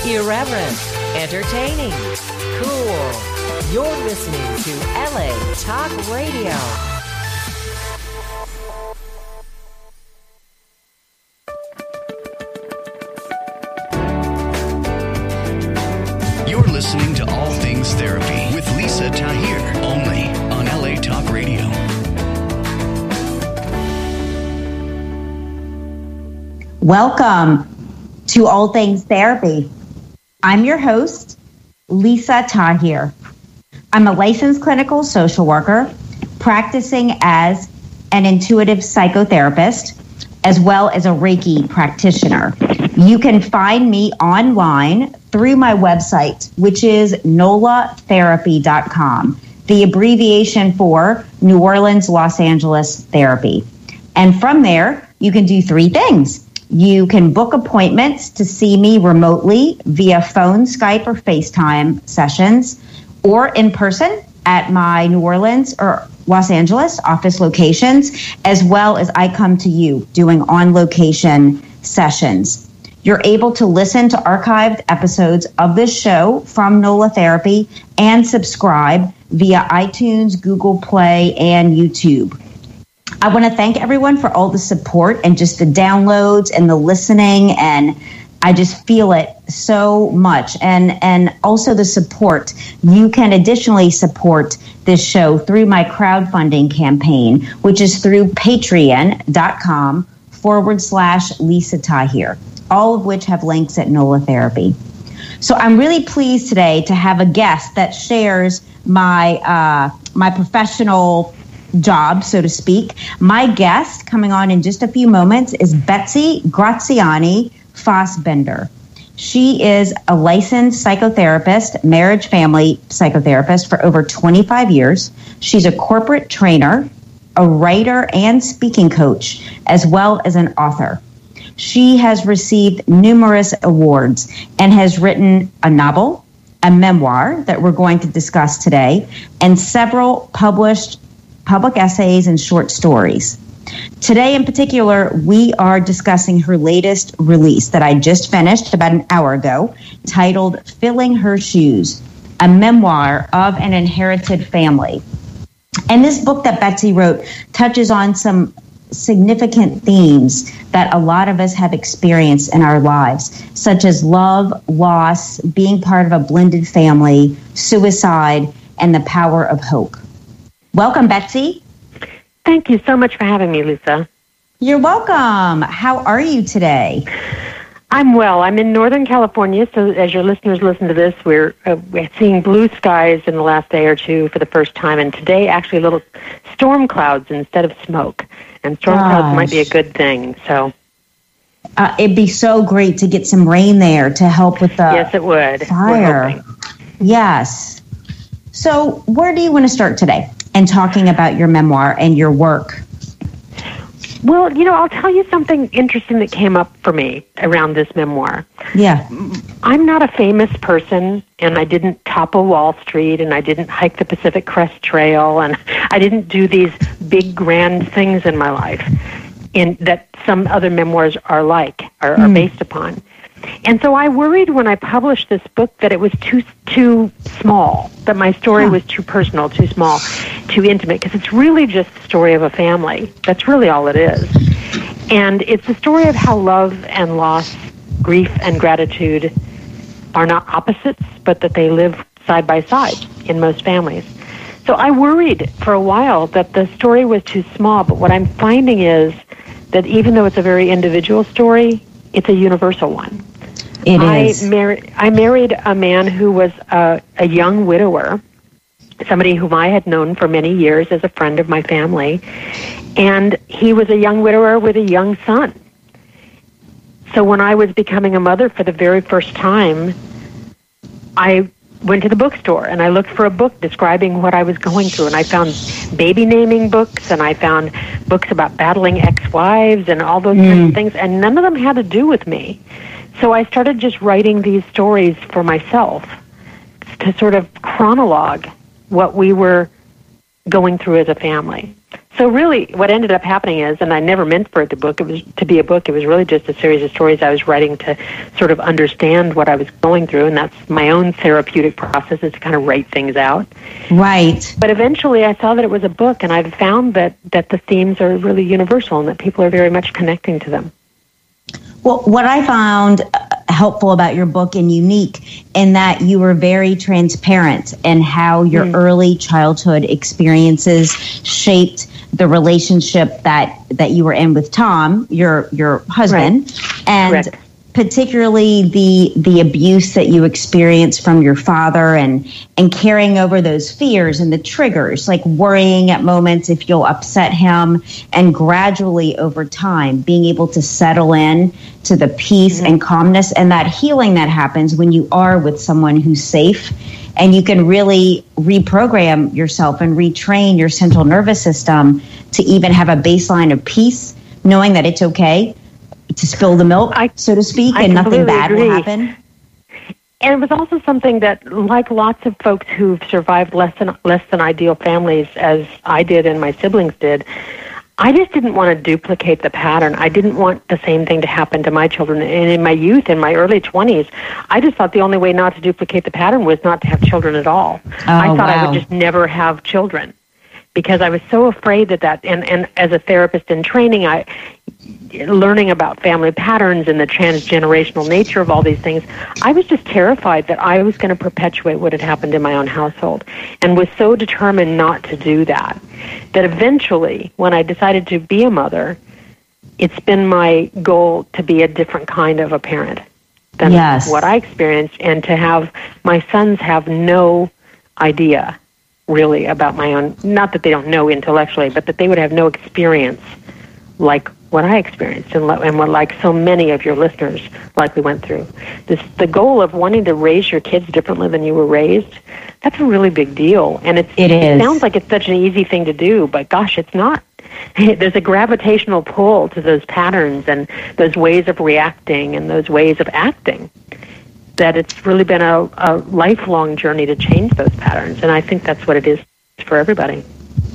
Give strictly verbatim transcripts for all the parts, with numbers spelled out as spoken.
Irreverent, entertaining, cool. You're listening to L A Talk Radio. You're listening to All Things Therapy with Lisa Tahir, only on L A Talk Radio. Welcome to All Things Therapy. I'm your host, Lisa Tahir. I'm a licensed clinical social worker practicing as an intuitive psychotherapist as well as a Reiki practitioner. You can find me online through my website, which is nola therapy dot com, the abbreviation for New Orleans, Los Angeles Therapy. And from there, you can do three things. You can book appointments to see me remotely via phone, Skype, or FaceTime sessions, or in person at my New Orleans or Los Angeles office locations, as well as I come to you doing on-location sessions. You're able to listen to archived episodes of this show from NOLA Therapy and subscribe via iTunes, Google Play, and YouTube. I want to thank everyone for all the support and just the downloads and the listening, and I just feel it so much. And, and also the support. You can additionally support this show through my crowdfunding campaign, which is through patreon.com forward slash Lisa Tahir, all of which have links at NOLA Therapy. So I'm really pleased today to have a guest that shares my uh, my professional job, so to speak. My guest coming on in just a few moments is Betsy Graziani Fassbender. She is a licensed psychotherapist, marriage family psychotherapist for over twenty-five years. She's a corporate trainer, a writer and speaking coach, as well as an author. She has received numerous awards and has written a novel, a memoir that we're going to discuss today, and several published public essays and short stories. Today in particular, we are discussing her latest release that I just finished about an hour ago, titled Filling Her Shoes, a memoir of an inherited family. And this book that Betsy wrote touches on some significant themes that a lot of us have experienced in our lives, such as love, loss, being part of a blended family, suicide, and the power of hope. Welcome, Betsy. Thank you so much for having me, Lisa. You're welcome. How are you today? I'm well. I'm in Northern California, so as your listeners listen to this, we're, uh, we're seeing blue skies in the last day or two for the first time, and today actually little storm clouds instead of smoke. And storm Gosh. clouds might be a good thing, so... Uh, it'd be so great to get some rain there to help with the yes, it would. fire. Yes. So where do you want to start today in talking about your memoir and your work? Well, you know, I'll tell you something interesting that came up for me around this memoir. Yeah. I'm not a famous person, and I didn't topple Wall Street, and I didn't hike the Pacific Crest Trail, and I didn't do these big, grand things in my life in that some other memoirs are like, are, mm. are based upon. And so I worried when I published this book that it was too too small, that my story was too personal, too small, too intimate, because it's really just the story of a family. That's really all it is. And it's the story of how love and loss, grief and gratitude are not opposites, but that they live side by side in most families. So I worried for a while that the story was too small, but what I'm finding is that even though it's a very individual story, it's a universal one. It I is. Mar- I married a man who was a, a young widower, somebody whom I had known for many years as a friend of my family, and he was a young widower with a young son. So when I was becoming a mother for the very first time, I went to the bookstore and I looked for a book describing what I was going through, and I found baby naming books, and I found books about battling ex-wives and all those mm. kinds of things, and none of them had to do with me. So I started just writing these stories for myself to sort of chronologue what we were going through as a family. So really, what ended up happening is, and I never meant for it to book. It was to be a book. It was really just a series of stories I was writing to sort of understand what I was going through, and that's my own therapeutic process, is to kind of write things out. Right. But eventually, I saw that it was a book, and I've found that that the themes are really universal, and that people are very much connecting to them. Well, what I found helpful about your book and unique in that you were very transparent in how your mm. early childhood experiences shaped the relationship that, that you were in with Tom, your your husband, right. and Correct. particularly the the abuse that you experienced from your father, and and carrying over those fears and the triggers, like worrying at moments if you'll upset him, and gradually over time being able to settle in to the peace mm-hmm. and calmness and that healing that happens when you are with someone who's safe, and you can really reprogram yourself and retrain your central nervous system to even have a baseline of peace, knowing that it's okay to spill the milk, I, so to speak, I and nothing bad agree. will happen. And it was also something that, like lots of folks who've survived less than less than ideal families, as I did and my siblings did, I just didn't want to duplicate the pattern. I didn't want the same thing to happen to my children. And in my youth, in my early twenties, I just thought the only way not to duplicate the pattern was not to have children at all. Oh, I thought wow. I would just never have children, because I was so afraid that that, and, and as a therapist in training, I learning about family patterns and the transgenerational nature of all these things, I was just terrified that I was going to perpetuate what had happened in my own household, and was so determined not to do that, that eventually, when I decided to be a mother, it's been my goal to be a different kind of a parent than yes. what I experienced, and to have my sons have no idea really about my own, not that they don't know intellectually, but that they would have no experience like what I experienced, and, and what like so many of your listeners likely went through. This, the goal of wanting to raise your kids differently than you were raised, that's a really big deal. And it's, it, it is. sounds like it's such an easy thing to do, but gosh, it's not. There's a gravitational pull to those patterns and those ways of reacting and those ways of acting, that it's really been a, a lifelong journey to change those patterns. And I think that's what it is for everybody.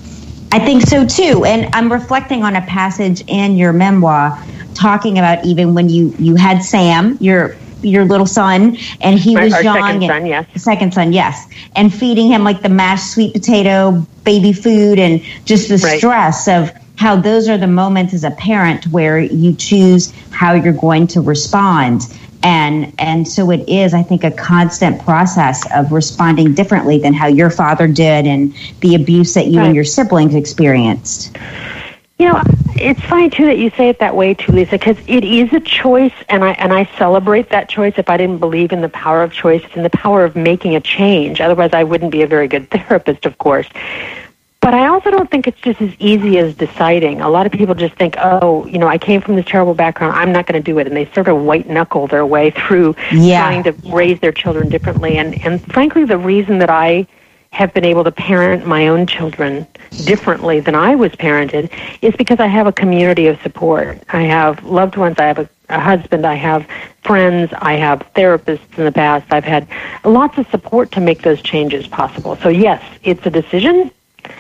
I think so too. And I'm reflecting on a passage in your memoir talking about even when you, you had Sam, your your little son, and he was Our young. second and, son, yes. Second son, yes. And feeding him like the mashed sweet potato baby food, and just the right. stress of how those are the moments as a parent where you choose how you're going to respond. And and so it is, I think, a constant process of responding differently than how your father did and the abuse that you right. and your siblings experienced. You know, it's funny, too, that you say it that way, too, Lisa, because it is a choice, and I and I celebrate that choice. If I didn't believe in the power of choice and the power of making a change, otherwise I wouldn't be a very good therapist, of course. But I also don't think it's just as easy as deciding. A lot of people just think, oh, you know, I came from this terrible background, I'm not going to do it. And they sort of white-knuckle their way through yeah. trying to raise their children differently. And, and frankly, the reason that I have been able to parent my own children differently than I was parented is because I have a community of support. I have loved ones, I have a, a husband, I have friends, I have therapists in the past. I've had lots of support to make those changes possible. So yes, it's a decision.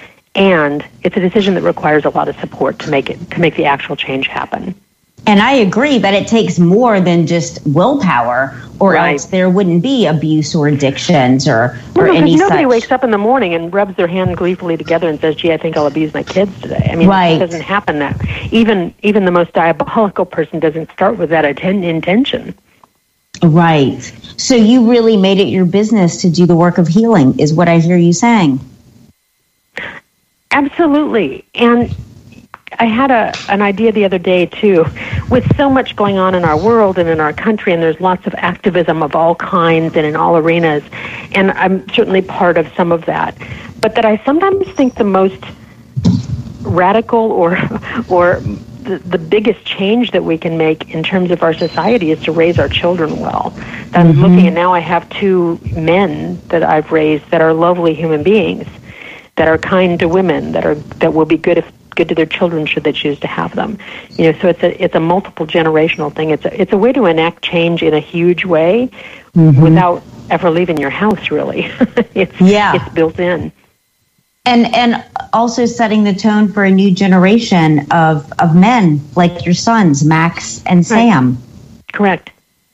And it's a decision that requires a lot of support to make it, to make the actual change happen. And I agree that it takes more than just willpower, or right. else there wouldn't be abuse or addictions or, well, or no, any nobody such. wakes up in the morning and rubs their hand gleefully together and says, gee, I think I'll abuse my kids today. I mean, right. it doesn't happen that. Even, even the most diabolical person doesn't start with that atten- intention. Right. So you really made it your business to do the work of healing, is what I hear you saying. Absolutely. And I had a an idea the other day, too, with so much going on in our world and in our country, and there's lots of activism of all kinds and in all arenas, and I'm certainly part of some of that, but that I sometimes think the most radical or or the, the biggest change that we can make in terms of our society is to raise our children well. I'm mm-hmm. looking, and now I have two men that I've raised that are lovely human beings, that are kind to women, that are that will be good if good to their children should they choose to have them. You know, so it's a it's a multiple generational thing. It's a it's a way to enact change in a huge way mm-hmm. without ever leaving your house. Really, it's yeah. it's built in. And and also setting the tone for a new generation of, of men like your sons, Max and Sam. Right. Correct.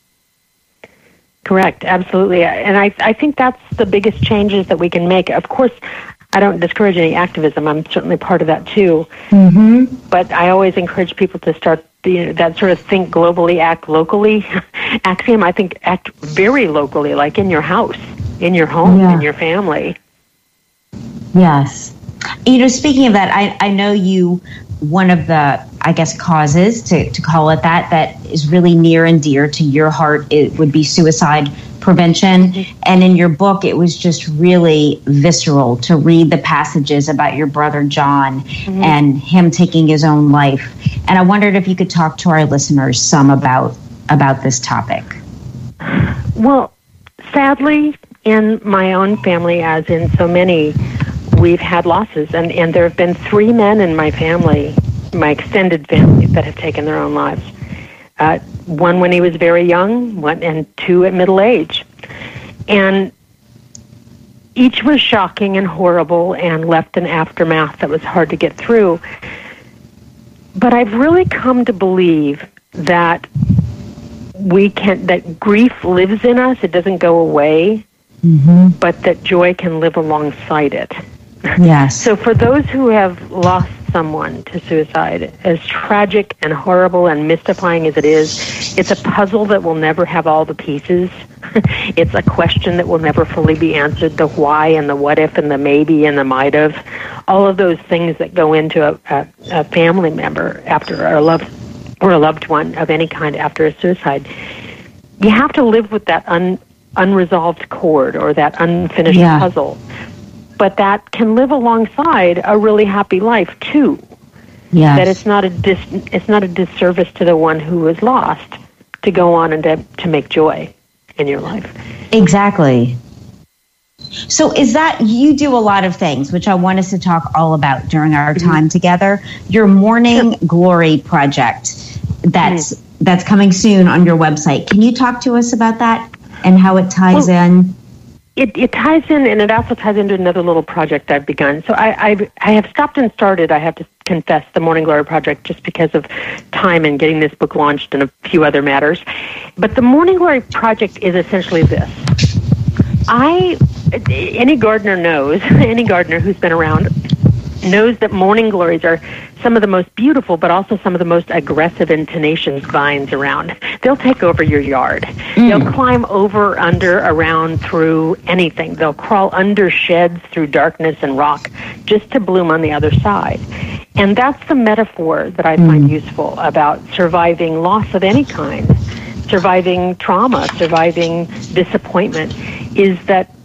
Correct. Absolutely. And I, I think that's the biggest changes that we can make. Of course, I don't discourage any activism. I'm certainly part of that too. Mm-hmm. But I always encourage people to start the, that sort of think globally, act locally axiom. I think act very locally, like in your house, in your home, yeah. in your family. Yes. You know, speaking of that, I, I know you, one of the, I guess, causes, to, to call it that, that is really near and dear to your heart, it would be suicide prevention. Mm-hmm. And in your book, it was just really visceral to read the passages about your brother John mm-hmm. and him taking his own life. And I wondered if you could talk to our listeners some about about this topic. Well, sadly, in my own family, as in so many, we've had losses. And, and there have been three men in my family, my extended family, that have taken their own lives. Uh, one when he was very young, one, and two at middle age. And each was shocking and horrible and left an aftermath that was hard to get through. But I've really come to believe that we can, that grief lives in us. It doesn't go away, mm-hmm. but that joy can live alongside it. Yes. So for those who have lost someone to suicide, as tragic and horrible and mystifying as it is, it's a puzzle that will never have all the pieces. It's a question that will never fully be answered, the why and the what if and the maybe and the might have, all of those things that go into a, a, a family member after a loved or a loved one of any kind after a suicide. You have to live with that un, unresolved chord or that unfinished yeah. puzzle. But that can live alongside a really happy life too. Yes. That it's not a dis, it's not a disservice to the one who was lost to go on and to, to make joy in your life. Exactly. So is that, you do a lot of things, which I want us to talk all about during our mm-hmm. time together. Your Morning sure. Glory project that's mm-hmm. that's coming soon on your website. Can you talk to us about that and how it ties well, in? It, it ties in, and it also ties into another little project I've begun. So I I've, I have stopped and started, I have to confess, the Morning Glory project just because of time and getting this book launched and a few other matters. But the Morning Glory project is essentially this. I, any gardener knows, any gardener who's been around knows that morning glories are some of the most beautiful, but also some of the most aggressive and tenacious vines around. They'll take over your yard. Mm. They'll climb over, under, around, through anything. They'll crawl under sheds, through darkness and rock, just to bloom on the other side. And that's the metaphor that I find mm. useful about surviving loss of any kind, surviving trauma, surviving disappointment, is that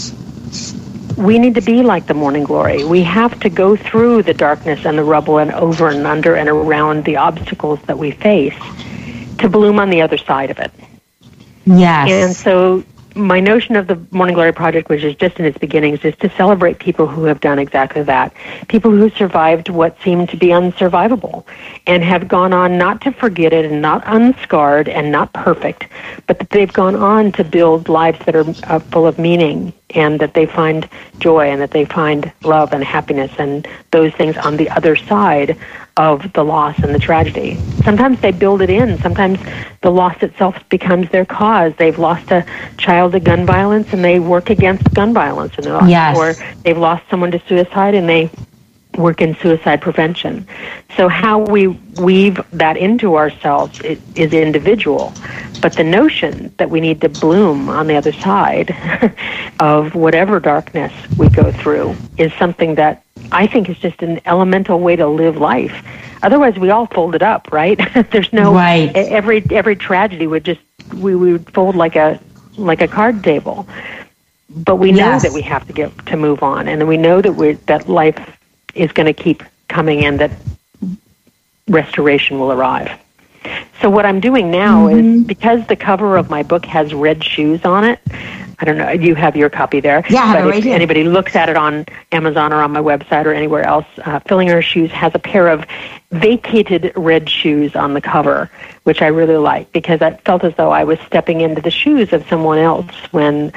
we need to be like the morning glory. We have to go through the darkness and the rubble and over and under and around the obstacles that we face to bloom on the other side of it. Yes. And so my notion of the Morning Glory Project, which is just in its beginnings, is to celebrate people who have done exactly that. People who survived what seemed to be unsurvivable and have gone on not to forget it and not unscarred and not perfect, but that they've gone on to build lives that are uh, full of meaning and that they find joy and that they find love and happiness and those things on the other side of the loss and the tragedy. Sometimes they build it in. Sometimes the loss itself becomes their cause. They've lost a child to gun violence and they work against gun violence in their life. Yes. Or they've lost someone to suicide and they work in suicide prevention. So how we weave that into ourselves is individual. But the notion that we need to bloom on the other side of whatever darkness we go through is something that I think is just an elemental way to live life. Otherwise, we all fold it up, right? There's no right. every every tragedy would just we, we would fold like a like a card table. But we know yes. that we have to get to move on, and we know that we that life is going to keep coming and that restoration will arrive. So what I'm doing now mm-hmm. is, because the cover of my book has red shoes on it, I don't know, you have your copy there. Yeah, I have but it right if here. Anybody looks at it on Amazon or on my website or anywhere else, uh, Filling Her Shoes has a pair of vacated red shoes on the cover, which I really like because I felt as though I was stepping into the shoes of someone else when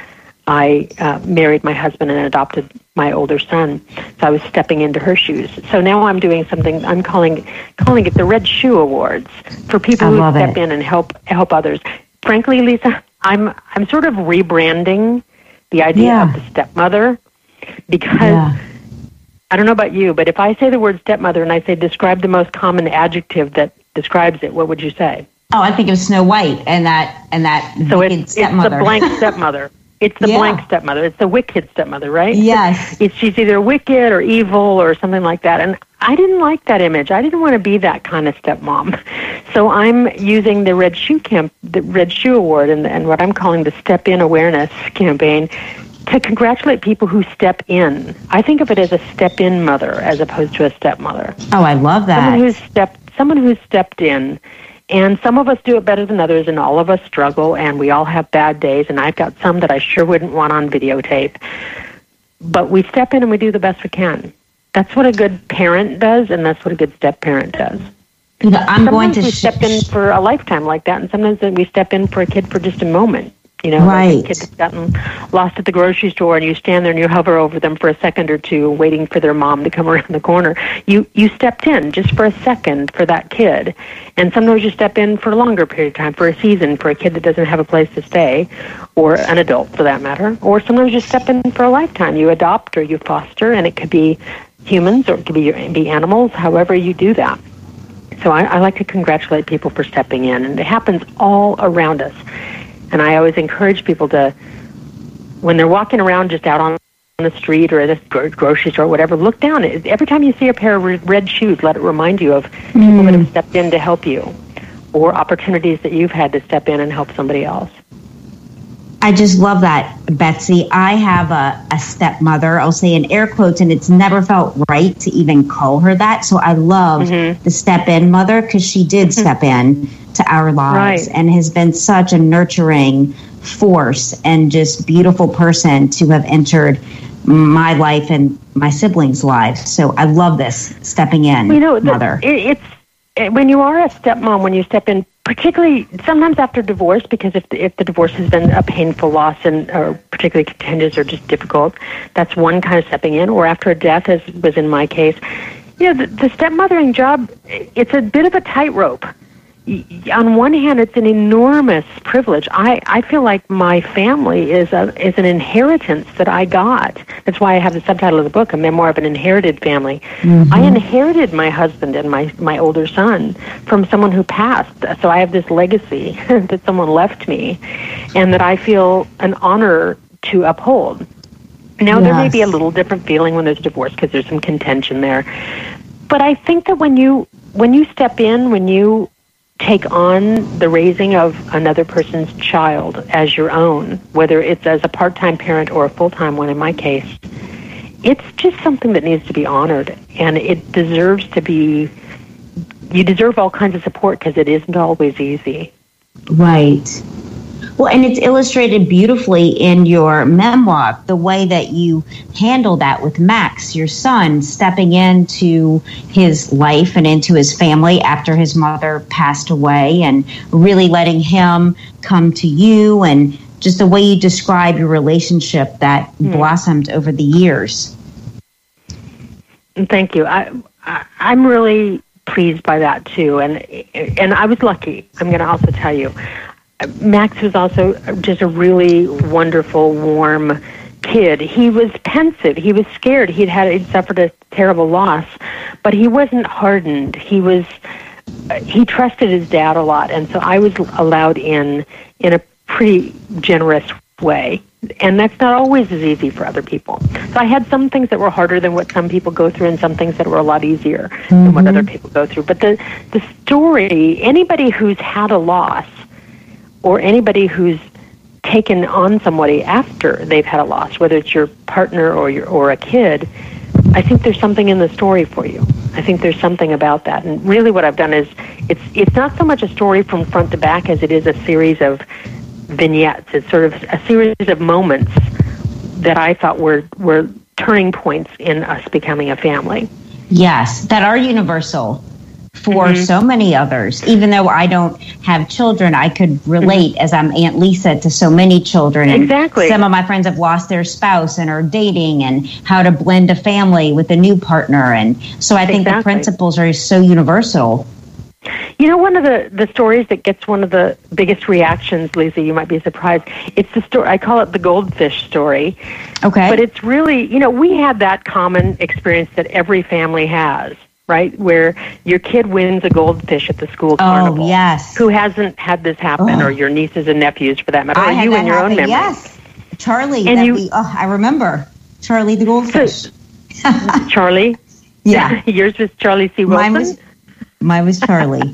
I uh, married my husband and adopted my older son. So I was stepping into her shoes. So now I'm doing something, I'm calling calling it the Red Shoe Awards for people who step it. in and help help others. Frankly, Lisa, I'm I'm sort of rebranding the idea yeah. of the stepmother because yeah. I don't know about you, but if I say the word stepmother and I say describe the most common adjective that describes it, what would you say? Oh, I think of Snow White and that and that so it's, stepmother. It's the blank stepmother. It's the yeah. blank stepmother. It's the wicked stepmother, right? Yes. It's, she's either wicked or evil or something like that. And I didn't like that image. I didn't want to be that kind of stepmom. So I'm using the Red Shoe Camp, the Red Shoe Award, and, and what I'm calling the Step In Awareness campaign to congratulate people who step in. I think of it as a step-in mother as opposed to a stepmother. Oh, I love that. Someone who's stepped, someone who's stepped in. And some of us do it better than others, and all of us struggle, and we all have bad days, and I've got some that I sure wouldn't want on videotape. But we step in and we do the best we can. That's what a good parent does, and that's what a good step-parent does. You know, I'm sometimes going to we sh- step in for a lifetime like that, and sometimes we step in for a kid for just a moment. You know, right. like a kid that's gotten lost at the grocery store, and you stand there and you hover over them for a second or two, waiting for their mom to come around the corner. You you stepped in just for a second for that kid, and sometimes you step in for a longer period of time, for a season, for a kid that doesn't have a place to stay, or an adult for that matter. Or sometimes you step in for a lifetime. You adopt or you foster, and it could be humans or it could be be animals. However you do that. So I, I like to congratulate people for stepping in, and it happens all around us. And I always encourage people to, when they're walking around just out on the street or at a grocery store or whatever, look down. Every time you see a pair of red shoes, let it remind you of people mm. that have stepped in to help you or opportunities that you've had to step in and help somebody else. I just love that, Betsy. I have a, a stepmother, I'll say in air quotes, and it's never felt right to even call her that. So I love mm-hmm. the step-in mother because she did mm-hmm. step in to our lives right. and has been such a nurturing force and just beautiful person to have entered my life and my siblings' lives. So I love this stepping in, well, you know, mother. The, it, it's it, when you are a stepmom, when you step in, particularly sometimes after divorce, because if the, if the divorce has been a painful loss and or particularly contentious or just difficult, that's one kind of stepping in. Or after a death, as was in my case, you know, the, the stepmothering job, it's a bit of a tightrope. On one hand, it's an enormous privilege. I, I feel like my family is a is an inheritance that I got. That's why I have the subtitle of the book, A Memoir of an Inherited Family. Mm-hmm. I inherited my husband and my, my older son from someone who passed. So I have this legacy that someone left me and that I feel an honor to uphold. Now, yes. there may be a little different feeling when there's divorce because there's some contention there. But I think that when you when you step in, when you take on the raising of another person's child as your own, whether it's as a part-time parent or a full-time one in my case, it's just something that needs to be honored, and it deserves to be, you deserve all kinds of support because it isn't always easy. Right. Well, and it's illustrated beautifully in your memoir, the way that you handle that with Max, your son, stepping into his life and into his family after his mother passed away and really letting him come to you, and just the way you describe your relationship that mm. blossomed over the years. Thank you. I, I, I'm really pleased by that, too. And, and I was lucky, I'm going to also tell you. Max was also just a really wonderful, warm kid. He was pensive. He was scared. He'd had he'd suffered a terrible loss, but he wasn't hardened. He was he trusted his dad a lot, and so I was allowed in in a pretty generous way. And that's not always as easy for other people. So I had some things that were harder than what some people go through, and some things that were a lot easier mm-hmm. than what other people go through. But the the story, anybody who's had a loss, or anybody who's taken on somebody after they've had a loss, whether it's your partner or your or a kid, I think there's something in the story for you. I think there's something about that. And really what I've done is, it's it's not so much a story from front to back as it is a series of vignettes. It's sort of a series of moments that I thought were, were turning points in us becoming a family. Yes, that are universal for mm-hmm. so many others. Even though I don't have children, I could relate mm-hmm. as I'm Aunt Lisa to so many children. And exactly. some of my friends have lost their spouse and are dating, and how to blend a family with a new partner. And so I think exactly. the principles are so universal. You know, one of the, the stories that gets one of the biggest reactions, Lisa, you might be surprised, it's the story, I call it the goldfish story. Okay. But it's really, you know, we had that common experience that every family has, right? Where your kid wins a goldfish at the school carnival. Oh, yes. Who hasn't had this happen, oh. or your nieces and nephews for that matter, I or you in your happen. own memory. Yes. Charlie, and that you, we, oh, I remember. Charlie the goldfish. So, Charlie? Yeah. Yours was Charlie C. Wilson? Mine was, mine was Charlie.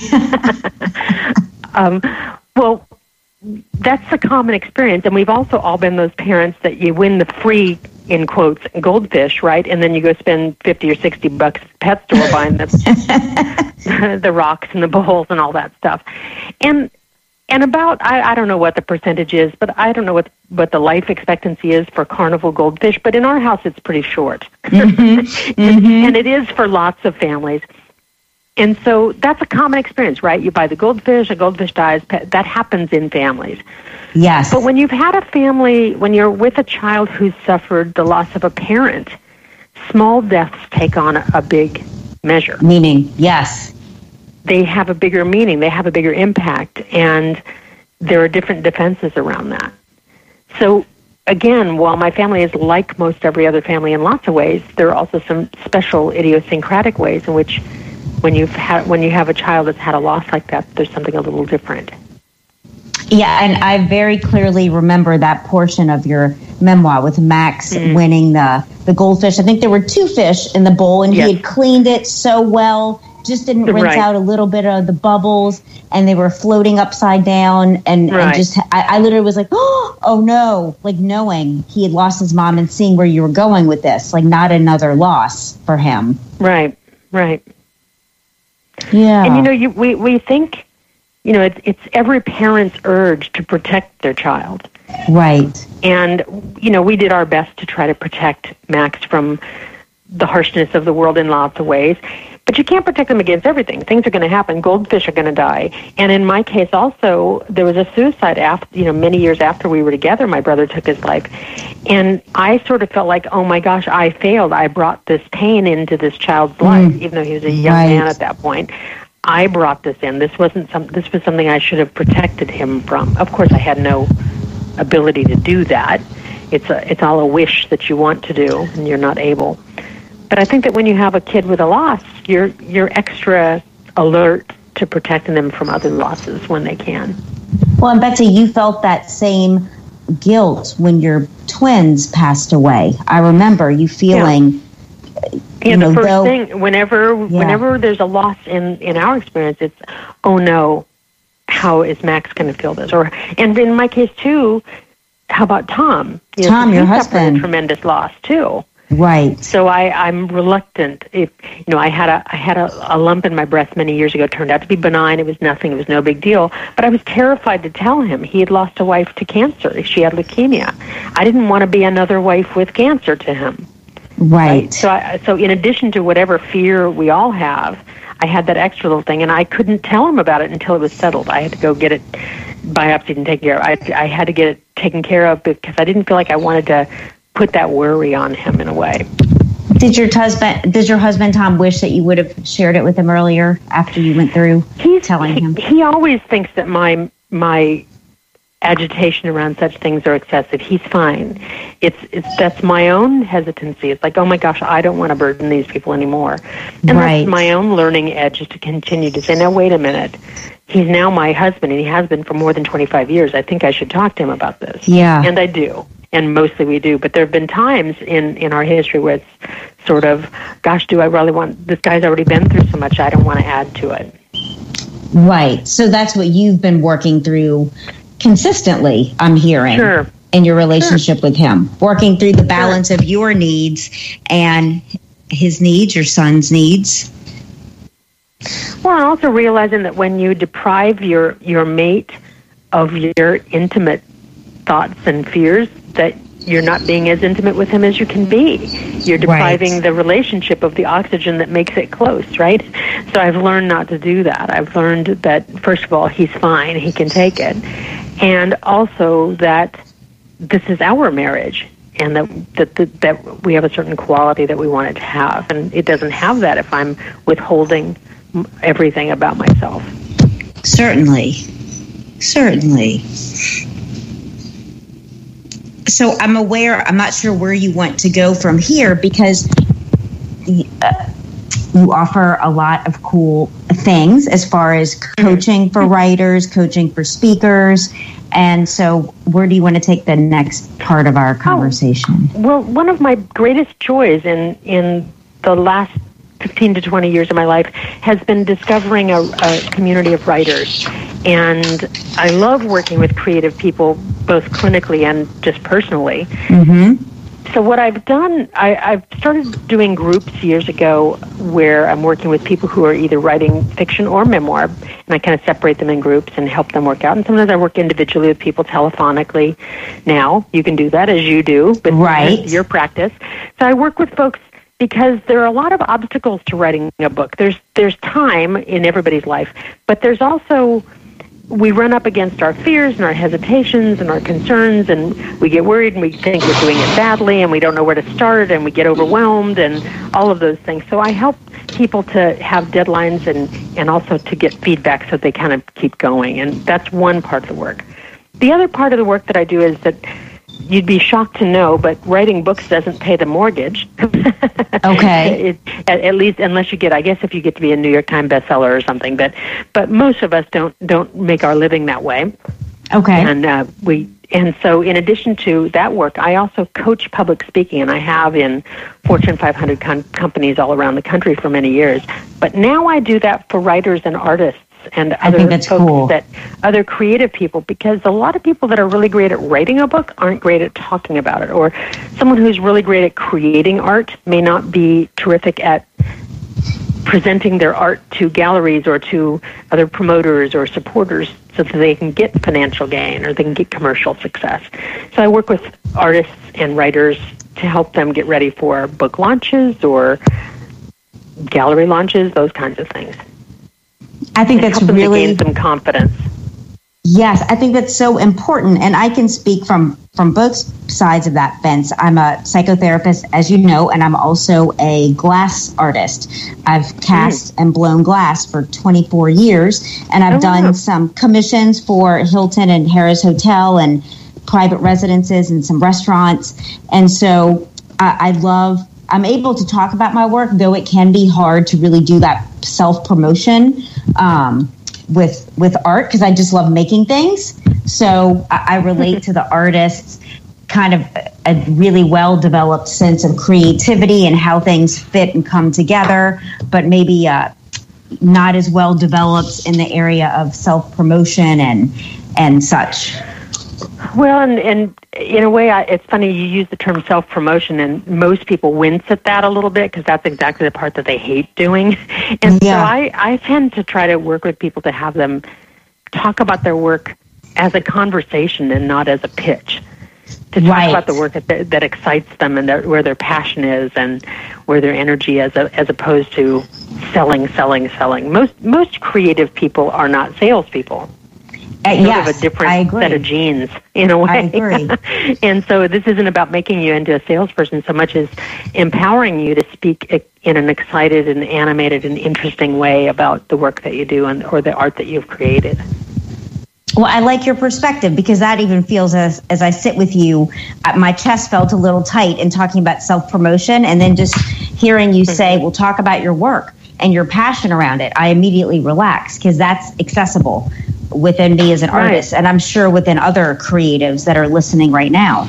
um, well, that's a common experience, and we've also all been those parents that you win the free, in quotes, goldfish, right? And then you go spend fifty or sixty bucks at the pet store buying the, the rocks and the bowls and all that stuff. And and about, I, I don't know what the percentage is, but I don't know what, what the life expectancy is for carnival goldfish, but in our house it's pretty short. Mm-hmm. Mm-hmm. And it is for lots of families. And so that's a common experience, right? You buy the goldfish, a goldfish dies. That happens in families. Yes. But when you've had a family, when you're with a child who's suffered the loss of a parent, small deaths take on a, a big measure. Meaning, yes. They have a bigger meaning. They have a bigger impact. And there are different defenses around that. So, again, while my family is like most every other family in lots of ways, there are also some special idiosyncratic ways in which when you've had when you have a child that's had a loss like that, there's something a little different. Yeah, and I very clearly remember that portion of your memoir with Max mm. winning the, the goldfish. I think there were two fish in the bowl, and yes. he had cleaned it so well, just didn't rinse right. out a little bit of the bubbles, and they were floating upside down, and, right. and just I, I literally was like, oh, oh no, like knowing he had lost his mom and seeing where you were going with this, like not another loss for him. Right, right. Yeah. And, you know, you, we, we think, you know, it's, it's every parent's urge to protect their child. Right. And, you know, we did our best to try to protect Max from the harshness of the world in lots of ways. But you can't protect them against everything. Things are going to happen. Goldfish are going to die. And in my case also, there was a suicide after, you know, many years after we were together, my brother took his life. And I sort of felt like, oh my gosh, I failed. I brought this pain into this child's life, mm. even though he was a young right. man at that point. I brought this in. This wasn't some, this was something I should have protected him from. Of course, I had no ability to do that. It's a, it's all a wish that you want to do, and you're not able. But I think that when you have a kid with a loss, you're you're extra alert to protecting them from other losses when they can. Well, and Betsy, you felt that same guilt when your twins passed away. I remember you feeling. Yeah, yeah you know, the first though, thing, whenever yeah. whenever there's a loss in, in our experience, it's, oh no, how is Max going to feel this? Or, and in my case too, how about Tom? You Tom, know, your he husband. suffered a tremendous loss too. Right. So I, I'm reluctant. If you know, I had a I had a, a lump in my breast many years ago. It turned out to be benign. It was nothing. It was no big deal. But I was terrified to tell him he had lost a wife to cancer. She had leukemia. I didn't want to be another wife with cancer to him. Right. right? So I, so in addition to whatever fear we all have, I had that extra little thing, and I couldn't tell him about it until it was settled. I had to go get it biopsied and taken care of. I I had to get it taken care of because I didn't feel like I wanted to put that worry on him in a way. Did your husband, did your husband Tom wish that you would have shared it with him earlier after you went through He's, telling he, him? He always thinks that my my agitation around such things are excessive. He's fine. It's it's that's my own hesitancy. It's like, oh my gosh, I don't want to burden these people anymore. And right. that's my own learning edge to continue to say, now wait a minute. He's now my husband, and he has been for more than twenty-five years. I think I should talk to him about this. Yeah. And I do. And mostly we do. But there have been times in, in our history where it's sort of, gosh, do I really want, this guy's already been through so much, I don't want to add to it. Right. So that's what you've been working through consistently, I'm hearing, sure. in your relationship sure. with him. Working through the balance sure. of your needs and his needs, your son's needs. Well, and also realizing that when you deprive your, your mate of your intimate thoughts and fears, that you're not being as intimate with him as you can be. You're depriving Right. the relationship of the oxygen that makes it close, right? So I've learned not to do that. I've learned that, first of all, he's fine, he can take it, and also that this is our marriage, and that, that that that we have a certain quality that we want it to have, and it doesn't have that if I'm withholding everything about myself. Certainly. Certainly. So I'm aware, I'm not sure where you want to go from here, because uh, you offer a lot of cool things as far as coaching for writers, coaching for speakers. And so where do you want to take the next part of our conversation? Oh, well, one of my greatest joys in, in the last fifteen to twenty years of my life has been discovering a, a community of writers. And I love working with creative people, both clinically and just personally. Mm-hmm. So what I've done, I, I've started doing groups years ago where I'm working with people who are either writing fiction or memoir, and I kind of separate them in groups and help them work out. And sometimes I work individually with people telephonically. Now, you can do that as you do, with Right. your practice. So I work with folks because there are a lot of obstacles to writing a book. There's there's time in everybody's life, but there's also, we run up against our fears and our hesitations and our concerns, and we get worried and we think we're doing it badly and we don't know where to start and we get overwhelmed and all of those things. So I help people to have deadlines and, and also to get feedback so they kind of keep going, and that's one part of the work. The other part of the work that I do is that you'd be shocked to know, but writing books doesn't pay the mortgage. Okay. it, at, at least, unless you get, I guess, if you get to be a New York Times bestseller or something. But, but most of us don't don't make our living that way. Okay. And uh, we, and so, in addition to that work, I also coach public speaking, and I have in Fortune five hundred com- companies all around the country for many years. But now I do that for writers and artists and I other think that's folks cool. that other creative people, because a lot of people that are really great at writing a book aren't great at talking about it, or someone who's really great at creating art may not be terrific at presenting their art to galleries or to other promoters or supporters so that they can get financial gain or they can get commercial success. So I work with artists and writers to help them get ready for book launches or gallery launches, those kinds of things. I think And that's help them really... to gain some confidence. Yes, I think that's so important. And I can speak from, from both sides of that fence. I'm a psychotherapist, as you know, and I'm also a glass artist. I've cast mm. and blown glass for twenty-four years, and I've oh, done wow. some commissions for Hilton and Harrah's Hotel and private residences and some restaurants. And so I, I love, I'm able to talk about my work, though it can be hard to really do that self-promotion um with with art, because I just love making things. So I, I relate to the artists' kind of a really well-developed sense of creativity and how things fit and come together, but maybe uh, not as well developed in the area of self-promotion and and such. Well, and, and in a way, I, it's funny you use the term self-promotion, and most people wince at that a little bit because that's exactly the part that they hate doing. And yeah. so I, I tend to try to work with people to have them talk about their work as a conversation and not as a pitch. To talk right. about the work that, that excites them and their, where their passion is and where their energy is, as, as opposed to selling, selling, selling. Most most creative people are not salespeople. Uh, sort yes, of a different set of genes in a way. I agree. And so this isn't about making you into a salesperson so much as empowering you to speak in an excited and animated and interesting way about the work that you do and or the art that you've created. Well, I like your perspective, because that even feels, as as I sit with you, my chest felt a little tight in talking about self-promotion, and then just hearing you mm-hmm. say, well, talk about your work and your passion around it. I immediately relax, because that's accessible within me as an right. artist, and I'm sure within other creatives that are listening right now.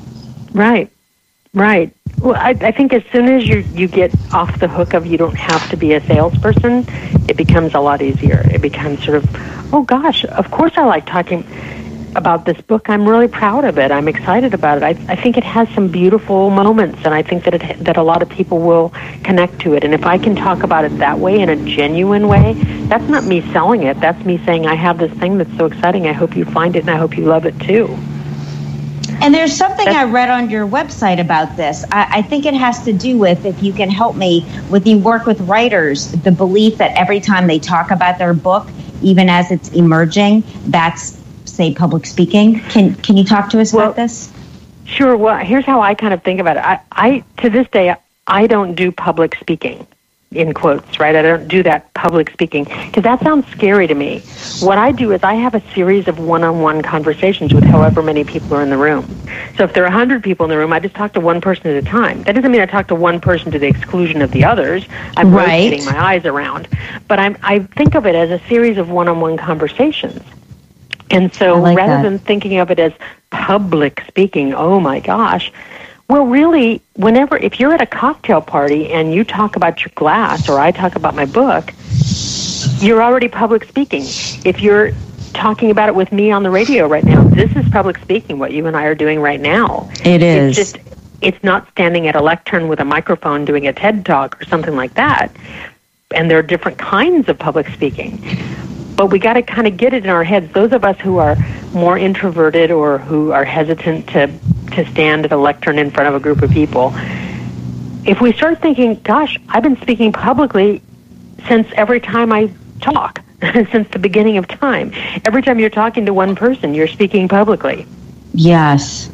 Right, right. Well, I, I think as soon as you you get off the hook of you don't have to be a salesperson, it becomes a lot easier. It becomes sort of, oh gosh, of course I like talking about this book. I'm really proud of it. I'm excited about it. I, I think it has some beautiful moments, and I think that it that a lot of people will connect to it. And if I can talk about it that way, in a genuine way, that's not me selling it. That's me saying, I have this thing that's so exciting. I hope you find it, and I hope you love it too. And there's something That's, I read on your website about this. I, I think it has to do with, if you can help me, with you work with writers, the belief that every time they talk about their book, even as it's emerging, that's, say, public speaking. Can can you talk to us well, about this? Sure. Well, here's how I kind of think about it. I, I to this day, I don't do public speaking, in quotes, right? I don't do that public speaking because that sounds scary to me. What I do is I have a series of one-on-one conversations with however many people are in the room. So if there are one hundred people in the room, I just talk to one person at a time. That doesn't mean I talk to one person to the exclusion of the others. I'm right. rotating my eyes around. But I'm, I think of it as a series of one-on-one conversations. And so like rather that. than thinking of it as public speaking, oh my gosh, well, really, whenever, if you're at a cocktail party and you talk about your glass or I talk about my book, you're already public speaking. If you're talking about it with me on the radio right now, this is public speaking, what you and I are doing right now. It is. It's just, it's not standing at a lectern with a microphone doing a TED Talk or something like that. And there are different kinds of public speaking. But we got to kind of get it in our heads. Those of us who are more introverted or who are hesitant to, to stand at a lectern in front of a group of people, if we start thinking, gosh, I've been speaking publicly since every time I talk, since the beginning of time. Every time you're talking to one person, you're speaking publicly. Yes.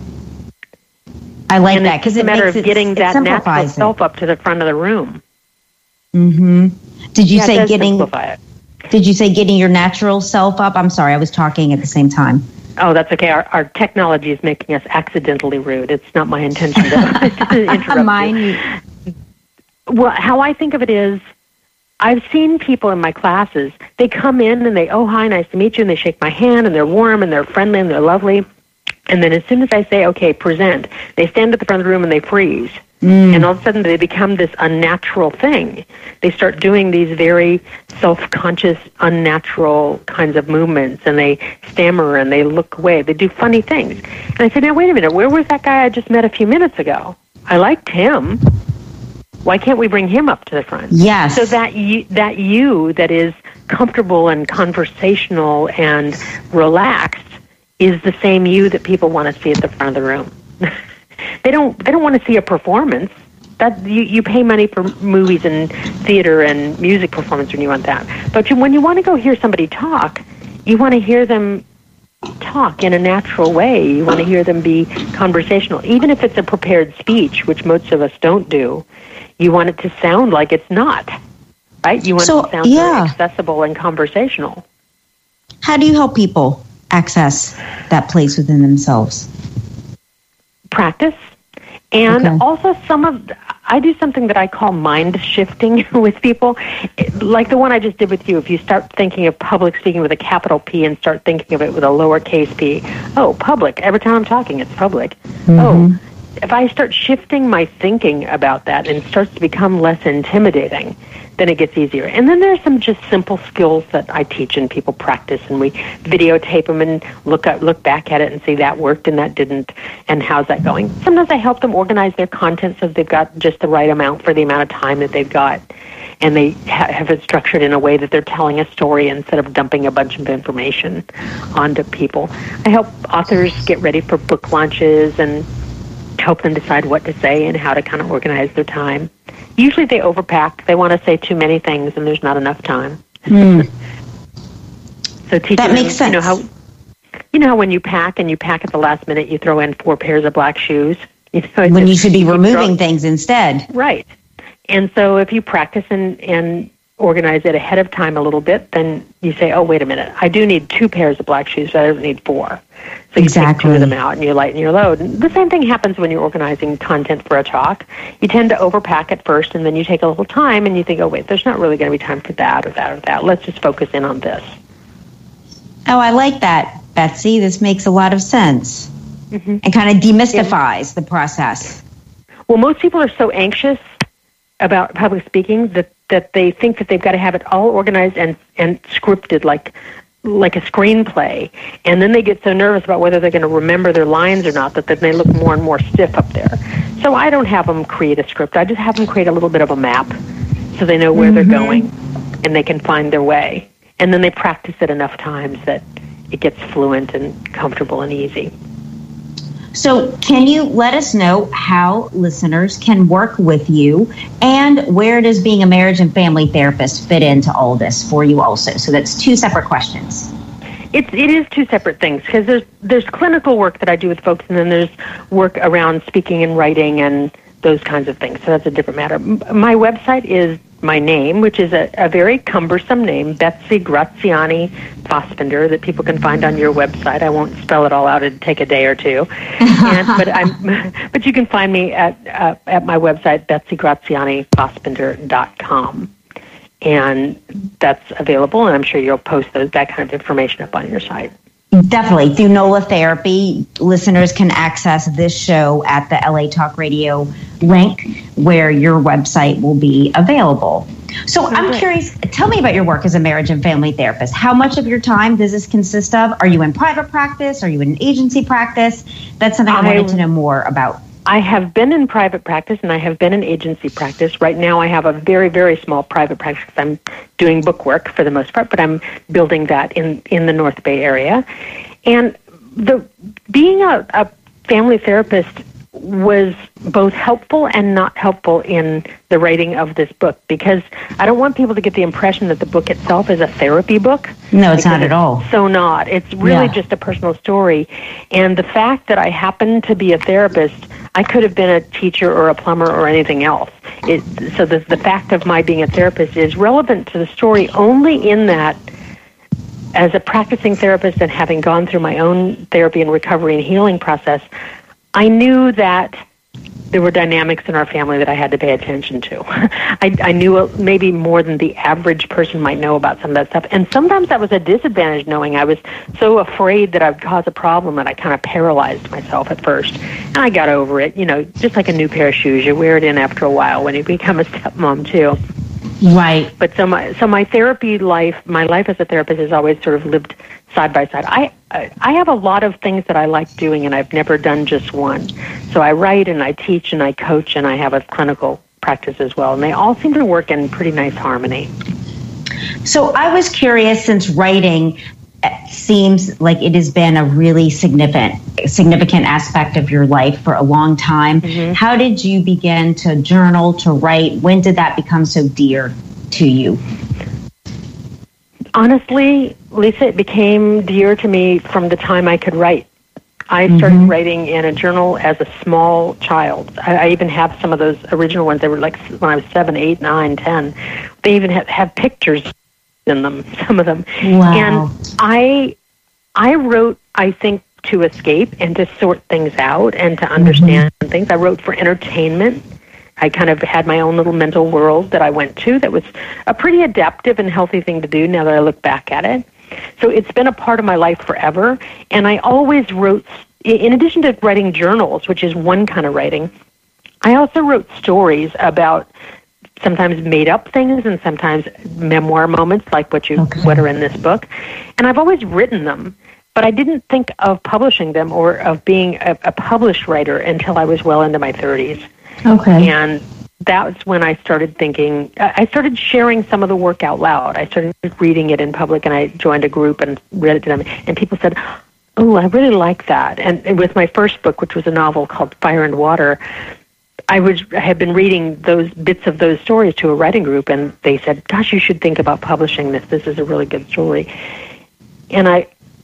I like and that because it's it a matter makes of it, getting it that natural it. self up to the front of the room. Mm-hmm. Did you yeah, say it does getting... simplify it. Did you say getting your natural self up? I'm sorry, I was talking at the same time. Oh, that's okay. Our, our technology is making us accidentally rude. It's not my intention to, to interrupt Mine. you. Well, how I think of it is, I've seen people in my classes, they come in and they, oh, hi, nice to meet you, and they shake my hand, and they're warm, and they're friendly, and they're lovely. And then as soon as I say, okay, present, they stand at the front of the room and they freeze. Mm. And all of a sudden they become this unnatural thing. They start doing these very self-conscious, unnatural kinds of movements, and they stammer and they look away. They do funny things. And I said, now, wait a minute, where was that guy I just met a few minutes ago? I liked him. Why can't we bring him up to the front? Yes. So that you, that you that is comfortable and conversational and relaxed is the same you that people want to see at the front of the room. They don't. They don't want to see a performance. That you, you pay money for movies and theater and music performance when you want that. But you, when you want to go hear somebody talk, you want to hear them talk in a natural way. You want to hear them be conversational, even if it's a prepared speech, which most of us don't do. You want it to sound like it's not, right? You want so, it to sound yeah. very accessible and conversational. How do you help people access that place within themselves? Practice. And okay. also some of, I do something that I call mind shifting with people, like the one I just did with you. If you start thinking of public speaking with a capital P and start thinking of it with a lowercase p, oh, public, every time I'm talking, it's public. Mm-hmm. Oh, if I start shifting my thinking about that and it starts to become less intimidating, then it gets easier. And then there's some just simple skills that I teach and people practice, and we videotape them and look up, look back at it and see that worked and that didn't, and how's that going. Sometimes I help them organize their content so they've got just the right amount for the amount of time that they've got, and they ha- have it structured in a way that they're telling a story instead of dumping a bunch of information onto people. I help authors get ready for book launches and help them decide what to say and how to kind of organize their time. Usually they overpack. They want to say too many things, and there's not enough time. Mm. So teaching that makes them, sense. You know how, you know how when you pack and you pack at the last minute, you throw in four pairs of black shoes. You know, when just, you should be you removing throw, things instead. Right. And so if you practice and, and organize it ahead of time a little bit, then you say, oh, wait a minute, I do need two pairs of black shoes, but I don't need four. So you exactly. take two of them out and you lighten your load. And the same thing happens when you're organizing content for a talk. You tend to overpack at first, and then you take a little time and you think, oh, wait, there's not really going to be time for that or that or that. Let's just focus in on this. Oh, I like that, Betsy. This makes a lot of sense. Mm-hmm. And kind of demystifies yeah. the process. Well, most people are so anxious about public speaking that, that they think that they've got to have it all organized and, and scripted like like a screenplay, and then they get so nervous about whether they're going to remember their lines or not that then they look more and more stiff up there. So I don't have them create a script. I just have them create a little bit of a map so they know where mm-hmm. they're going and they can find their way. And then they practice it enough times that it gets fluent and comfortable and easy. So can you let us know how listeners can work with you, and where does being a marriage and family therapist fit into all this for you also? So that's two separate questions. It, it is two separate things, because there's, there's clinical work that I do with folks, and then there's work around speaking and writing and those kinds of things. So that's a different matter. My website is my name, which is a, a very cumbersome name, Betsy Graziani Fassbender, that people can find on your website. I won't spell it all out; it'd take a day or two. and, but I'm, but you can find me at uh, at my website, betsy graziani fassbender dot com, and that's available. And I'm sure you'll post those that kind of information up on your site. Definitely. Through NOLA Therapy, listeners can access this show at the L A Talk Radio link, where your website will be available. So I'm Okay. curious, tell me about your work as a marriage and family therapist. How much of your time does this consist of? Are you in private practice? Are you in agency practice? That's something I, I- wanted to know more about. I have been in private practice, and I have been in agency practice. Right now I have a very, very small private practice. I'm doing book work for the most part, but I'm building that in, in the North Bay area. And the being a, a family therapist was both helpful and not helpful in the writing of this book, because I don't want people to get the impression that the book itself is a therapy book. No, it's not Because at all. So not. It's really Yeah. just a personal story. And the fact that I happen to be a therapist, I could have been a teacher or a plumber or anything else. It, so the, the fact of my being a therapist is relevant to the story only in that, as a practicing therapist and having gone through my own therapy and recovery and healing process, I knew that there were dynamics in our family that I had to pay attention to. I, I knew maybe more than the average person might know about some of that stuff. And sometimes that was a disadvantage, knowing I was so afraid that I would cause a problem that I kind of paralyzed myself at first. And I got over it, you know, just like a new pair of shoes. You wear it in after a while when you become a stepmom, too. Right. But so my so my therapy life, my life as a therapist has always sort of lived side by side. I I have a lot of things that I like doing, and I've never done just one. So I write and I teach and I coach, and I have a clinical practice as well, and they all seem to work in pretty nice harmony. So I was curious, since writing seems like it has been a really significant significant aspect of your life for a long time. Mm-hmm. How did you begin to journal, to write? When did that become so dear to you? Honestly, Lisa, it became dear to me from the time I could write. I started mm-hmm. writing in a journal as a small child. I, I even have some of those original ones. They were like when I was seven, eight, nine, ten. They even have, have pictures in them, some of them. Wow. And I I wrote, I think, to escape and to sort things out and to understand mm-hmm. things. I wrote for entertainment. I kind of had my own little mental world that I went to that was a pretty adaptive and healthy thing to do now that I look back at it. So it's been a part of my life forever. And I always wrote, in addition to writing journals, which is one kind of writing, I also wrote stories about sometimes made up things and sometimes memoir moments like what you okay. what are in this book. And I've always written them, but I didn't think of publishing them or of being a, a published writer until I was well into my thirties. Okay. And that was when I started thinking, I started sharing some of the work out loud. I started reading it in public, and I joined a group and read it to them. And people said, oh, I really like that. And, and with my first book, which was a novel called Fire and Water, I was I had been reading those bits of those stories to a writing group, and they said, gosh, you should think about publishing this. This is a really good story. And I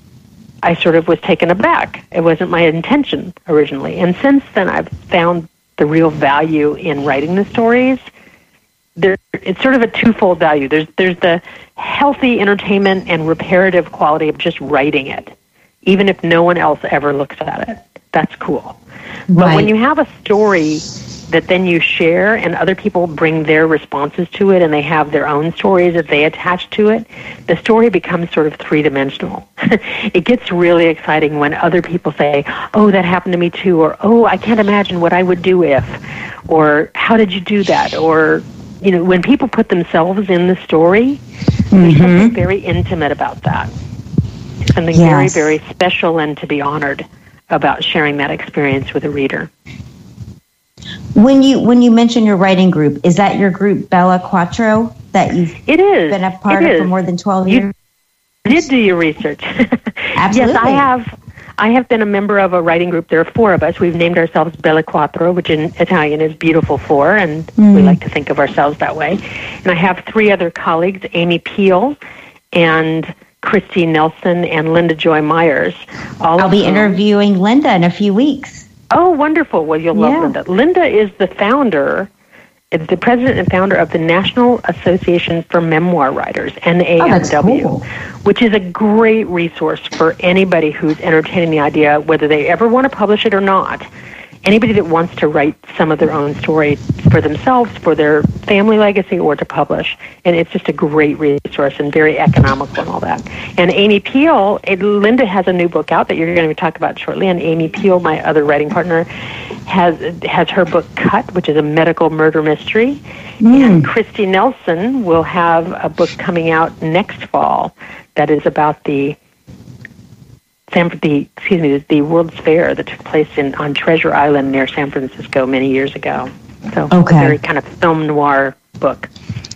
I sort of was taken aback. It wasn't my intention originally. And since then, I've found the real value in writing the stories. There, it's sort of a twofold value. There's there's the healthy entertainment and reparative quality of just writing it, even if no one else ever looks at it. That's cool. But right. when you have a story that then you share and other people bring their responses to it and they have their own stories that they attach to it, the story becomes sort of three-dimensional. It gets really exciting when other people say, oh, that happened to me too, or, oh, I can't imagine what I would do if, or how did you do that, or, you know, when people put themselves in the story, mm-hmm. there's something very intimate about that. Something yes. very, very special and to be honored about sharing that experience with a reader. When you when you mention your writing group, is that your group Bella Quattro that you've it is. been a part it of is. for more than twelve you years? You did do your research. Absolutely. Yes, I have I have been a member of a writing group. There are four of us. We've named ourselves Belle Quattro, which in Italian is beautiful four, and mm. we like to think of ourselves that way. And I have three other colleagues, Amy Peel and Christy Nelson and Linda Joy Myers. All I'll be them. interviewing Linda in a few weeks. Oh, wonderful. Well, you'll love yeah. Linda. Linda is the founder, the president and founder of the National Association for Memoir Writers, N A M W, oh, cool. which is a great resource for anybody who's entertaining the idea, whether they ever want to publish it or not. Anybody that wants to write some of their own story for themselves, for their family legacy, or to publish. And it's just a great resource and very economical and all that. And Amy Peel, Linda has a new book out that you're going to talk about shortly, and Amy Peel, my other writing partner, has has her book Cut, which is a medical murder mystery. Mm. And Christy Nelson will have a book coming out next fall that is about the San, the excuse me, the World's Fair that took place in on Treasure Island near San Francisco many years ago. So, okay. a very kind of film noir book.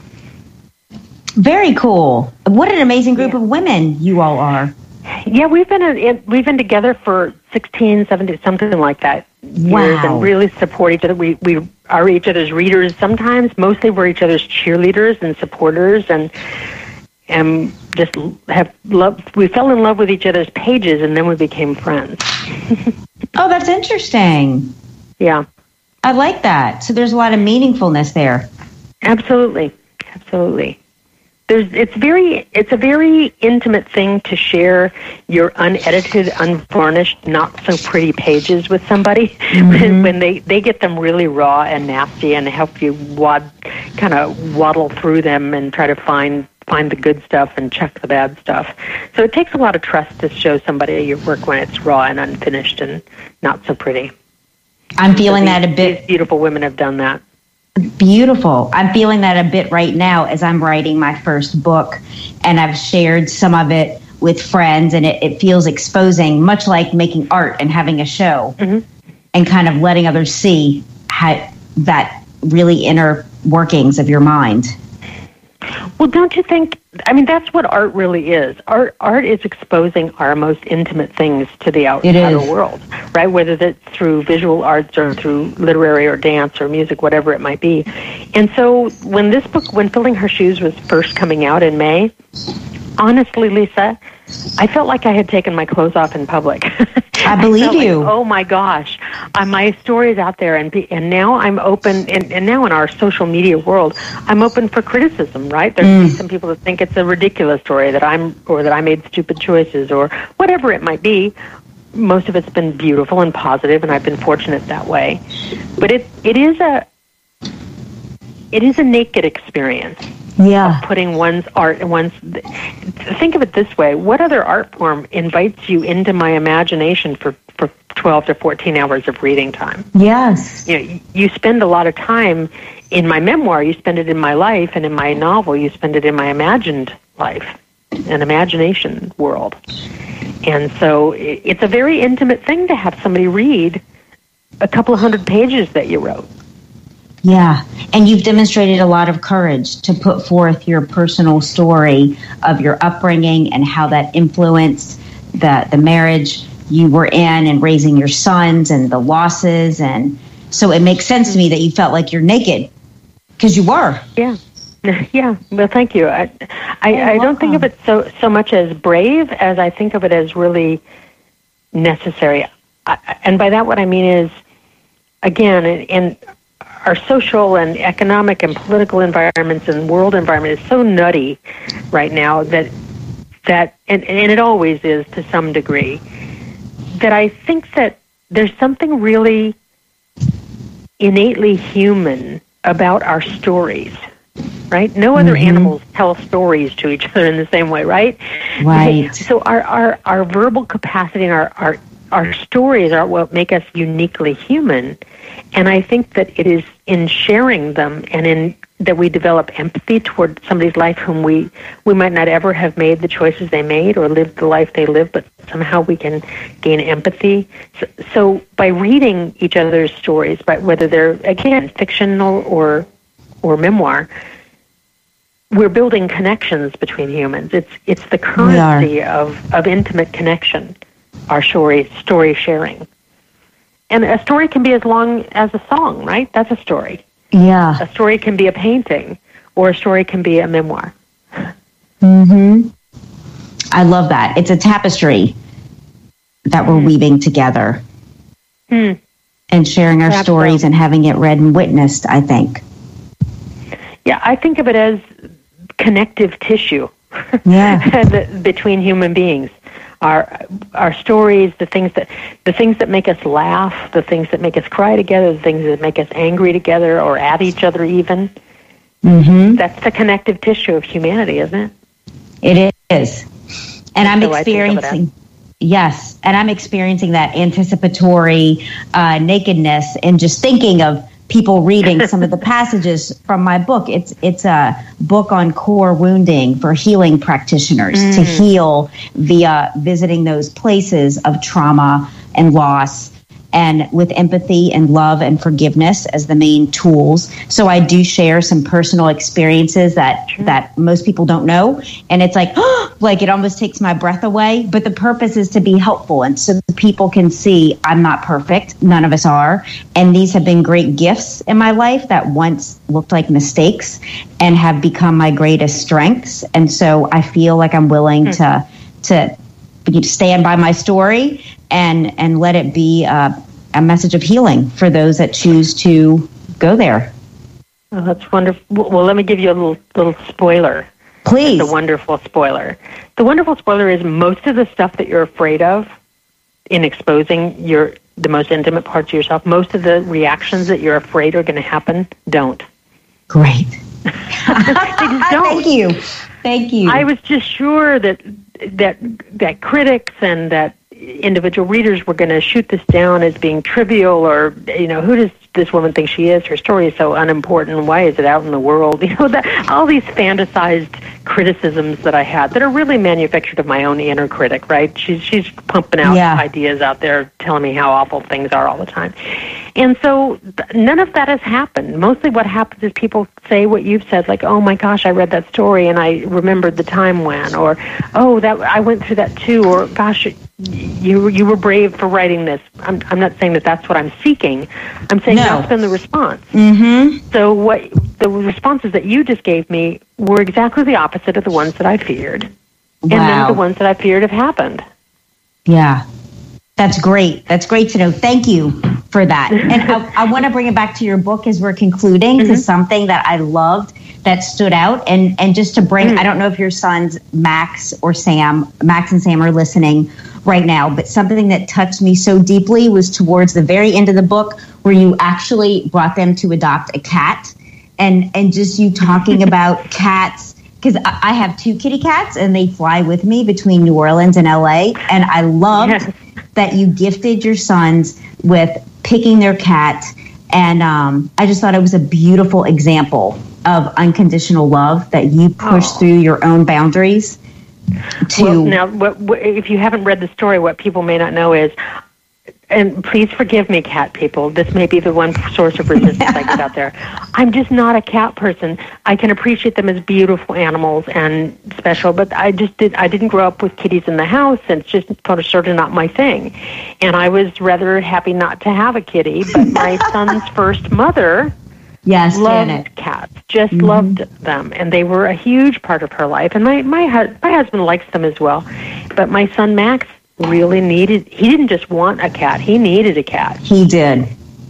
Very cool. What an amazing group yeah. of women you all are. Yeah, we've been in, we've been together for sixteen, seventeen, something like that. Wow. Years, and really support each other. We we are each other's readers sometimes. Mostly we're each other's cheerleaders and supporters, and and just have love. We fell in love with each other's pages, and then we became friends. Oh, that's interesting. Yeah, I like that. So there's a lot of meaningfulness there. Absolutely, absolutely. There's, it's very, it's a very intimate thing to share your unedited, unvarnished, not so pretty pages with somebody. Mm-hmm. when, when they, they get them really raw and nasty, and help you wad, kind of waddle through them and try to find find the good stuff and chuck the bad stuff. So it takes a lot of trust to show somebody your work when it's raw and unfinished and not so pretty. I'm feeling so these, that a bit. These beautiful women have done that. Beautiful. I'm feeling that a bit right now as I'm writing my first book, and I've shared some of it with friends, and it, it feels exposing, much like making art and having a show, mm-hmm. and kind of letting others see how that really inner workings of your mind. Well, don't you think, I mean, that's what art really is. Art art is exposing our most intimate things to the outer world, right? Whether that's through visual arts or through literary or dance or music, whatever it might be. And so when this book, when Filling Her Shoes was first coming out in May, honestly, Lisa, I felt like I had taken my clothes off in public. I believe I you. Like, oh my gosh, uh, my story's out there, and be, and now I'm open. And, and now in our social media world, I'm open for criticism. Right? There's mm. some people that think it's a ridiculous story that I'm, or that I made stupid choices, or whatever it might be. Most of it's been beautiful and positive, and I've been fortunate that way. But it it is a it is a naked experience. Yeah. Of putting one's art and one's... Think of it this way. What other art form invites you into my imagination for, for twelve to fourteen hours of reading time? Yes. You know, you spend a lot of time in my memoir. You spend it in my life, and in my novel, you spend it in my imagined life, an imagination world. And so it's a very intimate thing to have somebody read a couple of hundred pages that you wrote. Yeah, and you've demonstrated a lot of courage to put forth your personal story of your upbringing and how that influenced the, the marriage you were in and raising your sons and the losses. And so it makes sense to me that you felt like you're naked, because you were. Yeah. Yeah, well, thank you. I, I, I don't think of it so, so much as brave as I think of it as really necessary. I, and by that what I mean is, again, in... in our social and economic and political environments and world environment is so nutty right now that that and, and it always is to some degree, that I think that there's something really innately human about our stories, right? No other mm-hmm. animals tell stories to each other in the same way, right? Right. So our our, our verbal capacity and our, our our stories are what make us uniquely human. And I think that it is in sharing them and in that we develop empathy toward somebody's life whom we, we might not ever have made the choices they made or lived the life they lived, but somehow we can gain empathy. So, so by reading each other's stories, by whether they're, again, fictional or or memoir, we're building connections between humans. It's it's the currency of, of intimate connection. our story, story sharing. And a story can be as long as a song, right? That's a story. Yeah. A story can be a painting, or a story can be a memoir. Mm-hmm. I love that. It's a tapestry that we're mm. weaving together. Mm. And sharing our Perhaps stories so. And having it read and witnessed, I think. Yeah, I think of it as connective tissue. Yeah. Between human beings. Our our stories, the things that the things that make us laugh, the things that make us cry together, the things that make us angry together or at each other even. Mm-hmm. That's the connective tissue of humanity, isn't it? It is. And I'm so experiencing yes, and I'm experiencing that anticipatory uh, nakedness and just thinking of people reading some of the passages from my book. It's it's a book on core wounding for healing practitioners mm. to heal via visiting those places of trauma and loss, and with empathy and love and forgiveness as the main tools. So I do share some personal experiences that sure. that most people don't know. And it's like, oh, like it almost takes my breath away. But the purpose is to be helpful. And so people can see I'm not perfect. None of us are. And these have been great gifts in my life that once looked like mistakes and have become my greatest strengths. And so I feel like I'm willing hmm. to, to stand by my story and and let it be uh, a message of healing for those that choose to go there. Oh, that's wonderful. Well, let me give you a little little spoiler. Please. It's a wonderful spoiler. The wonderful spoiler is most of the stuff that you're afraid of in exposing your the most intimate parts of yourself, most of the reactions that you're afraid are going to happen, don't. Great. They just don't. Thank you. Thank you. I was just sure that that that critics and that individual readers were going to shoot this down as being trivial, or, you know, who does this woman think she is? Her story is so unimportant. Why is it out in the world? You know, that, all these fantasized criticisms that I had that are really manufactured of my own inner critic, right? She's she's pumping out yeah. ideas out there, telling me how awful things are all the time. And so th- none of that has happened. Mostly what happens is people say what you've said, like, oh my gosh, I read that story and I remembered the time when, or, oh, that I went through that too, or, gosh, you you were brave for writing this. I'm I'm not saying that that's what I'm seeking. I'm saying no. that's been the response. Mm-hmm. So what the responses that you just gave me were exactly the opposite of the ones that I feared. Wow. And then the ones that I feared have happened. Yeah. That's great. That's great to know. Thank you for that. And I, I want to bring it back to your book as we're concluding, to mm-hmm. something that I loved that stood out. And, and just to bring, mm. I don't know if your sons, Max or Sam, Max and Sam are listening right now, but something that touched me so deeply was towards the very end of the book where you actually brought them to adopt a cat, and, and just you talking about cats. Because I have two kitty cats, and they fly with me between New Orleans and L A. And I loved yes. that you gifted your sons with picking their cat. And um, I just thought it was a beautiful example of unconditional love, that you push oh. through your own boundaries. To well, now, what, what, if you haven't read the story, what people may not know is, and please forgive me, cat people, this may be the one source of resistance I get out there. I'm just not a cat person. I can appreciate them as beautiful animals and special, but I just did, I didn't grow up with kitties in the house, and it's just sort of not my thing. And I was rather happy not to have a kitty, but my son's first mother yes, loved Janet. cats, just mm-hmm. loved them, and they were a huge part of her life. And my, my, hu- my husband likes them as well, but my son Max really needed, he didn't just want a cat, he needed a cat. He did.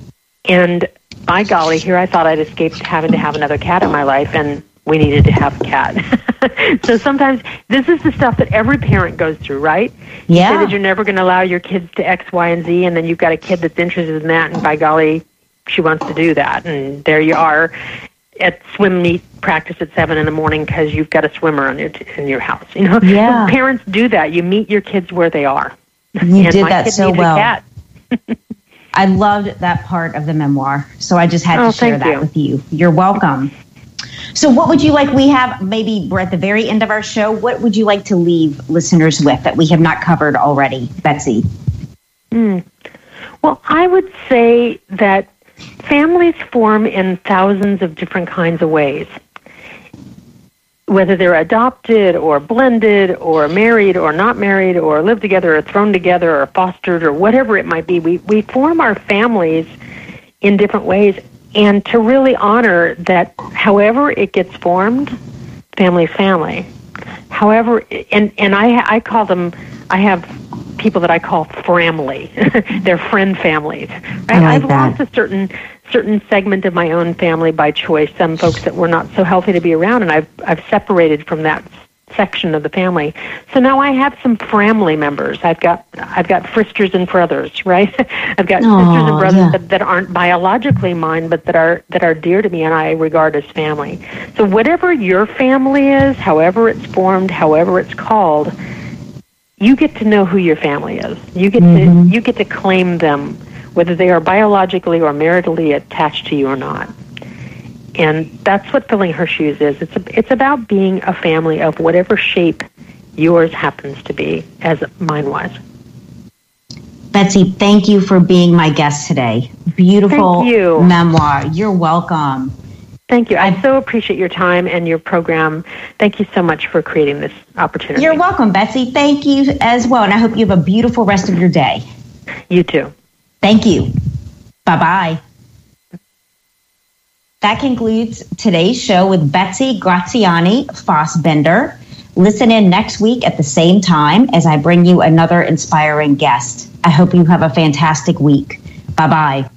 And by golly, here I thought I'd escaped having to have another cat in my life, and we needed to have a cat. So sometimes this is the stuff that every parent goes through, right? Yeah. You say that you're never going to allow your kids to X, Y, and Z, and then you've got a kid that's interested in that, and by golly, she wants to do that. And there you are at swim meet practice at seven in the morning because you've got a swimmer in your, in your house. You know, yeah. So parents do that. You meet your kids where they are. You and did my that kid so needed well. A cat. I loved that part of the memoir, so I just had oh, to share that you. with you. You're welcome. So what would you like, we have, maybe we're at the very end of our show, what would you like to leave listeners with that we have not covered already, Betsy? Mm. Well, I would say that families form in thousands of different kinds of ways. whether they're adopted or blended or married or not married or live together or thrown together or fostered or whatever it might be, we, we form our families in different ways. And to really honor that however it gets formed, family is family. However, and, and I, I call them, I have people that I call framily. They're friend families. Right? I like I've that. lost a certain certain segment of my own family by choice. Some folks that were not so healthy to be around, and I've I've separated from that section of the family. So now I have some framily members. I've got I've got fristers and brothers, right? I've got Aww, sisters and brothers yeah. that, that aren't biologically mine, but that are that are dear to me and I regard as family. So whatever your family is, however it's formed, however it's called, you get to know who your family is. You get Mm-hmm. to you get to claim them, whether they are biologically or maritally attached to you or not. And that's what filling her shoes is. It's a, it's about being a family of whatever shape yours happens to be, as mine was. Betsy, thank you for being my guest today. Beautiful Thank you. memoir. You're welcome. Thank you. I so appreciate your time and your program. Thank you so much for creating this opportunity. You're welcome, Betsy. Thank you as well. And I hope you have a beautiful rest of your day. You too. Thank you. Bye-bye. That concludes today's show with Betsy Graziani Fossbender. Listen in next week at the same time as I bring you another inspiring guest. I hope you have a fantastic week. Bye-bye.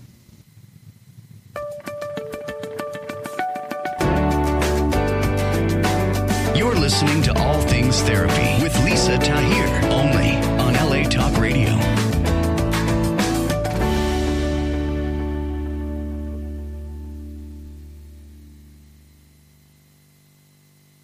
You're listening to All Things Therapy with Lisa Tahir, only on L A Talk Radio.